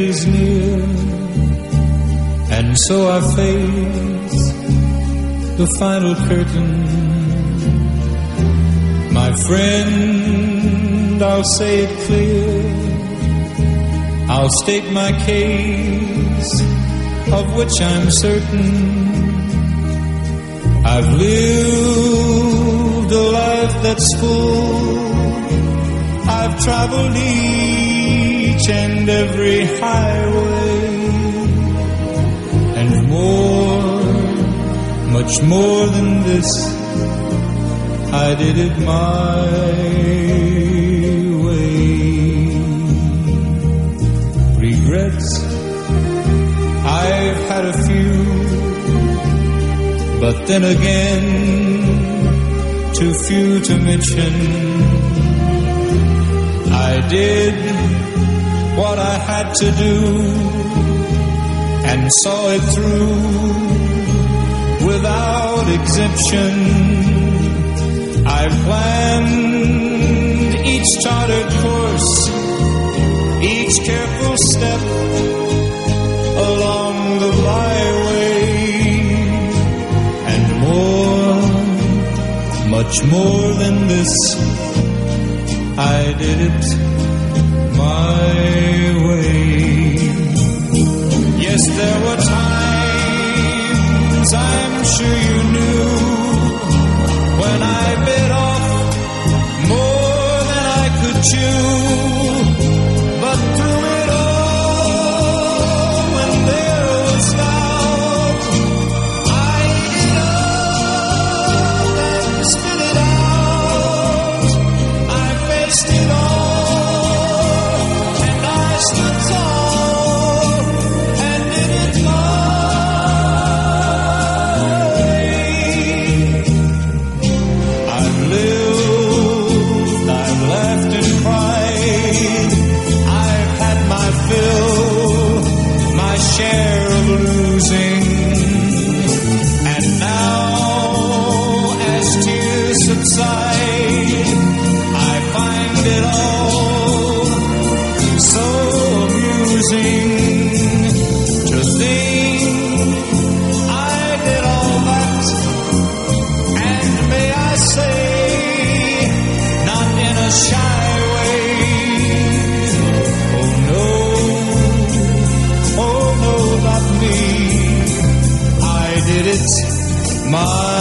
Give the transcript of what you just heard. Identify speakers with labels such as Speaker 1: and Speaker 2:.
Speaker 1: is near, and so I face the final curtain. My friend, I'll say it clear, I'll state my case, of which I'm certain. I've lived a life that's full, I've traveled each and every highway, and more, much more than this, I did it my way. Regrets, I've had a few, but then again, too few to mention. I did what I had to do and saw it through without exemption. I planned each charted course, each careful step along the byway, and more, much more than this, I did it my way. Yes, there were times, I'm sure you knew, when I bit off more than I could chew. But through it all, when there was doubt, I ate it up and spit it out. I faced it all, and I stood tall and did it my way. I've lived, I've laughed and cried, I've had my fill, my share of losing, and now as tears subside, I find it all so amusing to think I did all that, and may I say, not in a shy way. Oh no, not me. I did it my